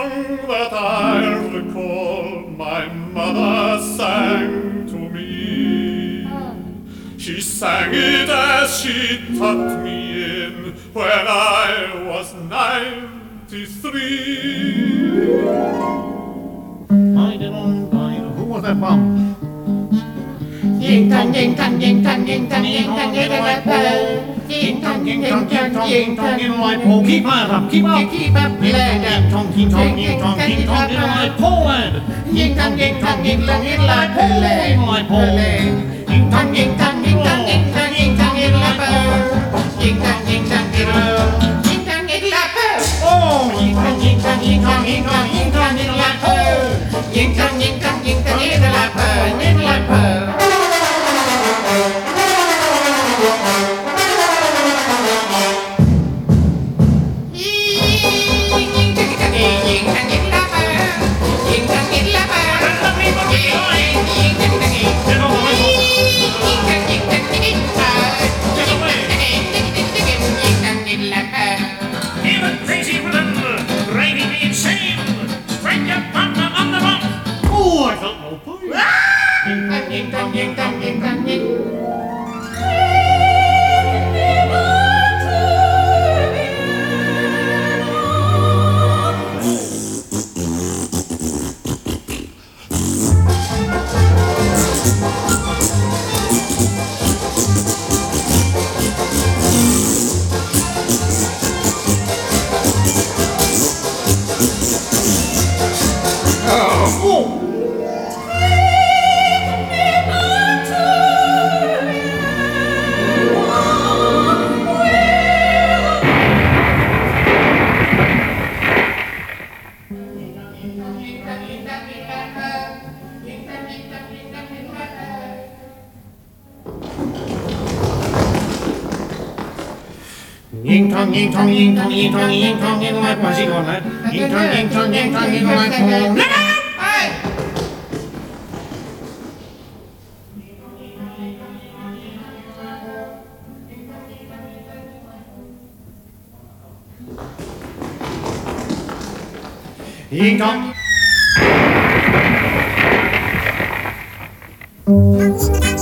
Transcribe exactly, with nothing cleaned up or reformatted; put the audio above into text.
song that I recall my mother sang to me. She sang it as she tucked me in when I was ninety-three. Who was that from? Ying tong, ying tong, ying tong, ying tong, ying tong, ying tong, ying tong, ying tong, ying tong, in my Paul. Keep up, keep up, keep up, Ying tong, ying tong, ying tong, ying tong, in my Poland. Ying tong, ying tong, ying tong, in my Poland, In my Paul. Ying tong, ying tong, ying tong, ying tong, ying tong, in my Poland. Ying tong, ying tong, ying tong, ying tong, in my Poland. Oh, Ying tong, ying tong, ying tong, ying tong, ying tong, in my Poland. Ying tong, ying tong, ying tong, in my Poland, in my Poland. Even crazy women, driving me insane. Strike your partner on the bump. oh, I felt no pain. Ying tong, ying tong, ying tong, ying. Oh, Ying tong, ying tong, ying tong, ying tong, ying tong, in my what's he going, lad? Ying tong, ying tong, ying tong, in my Poland. Ying tong. Ying tong,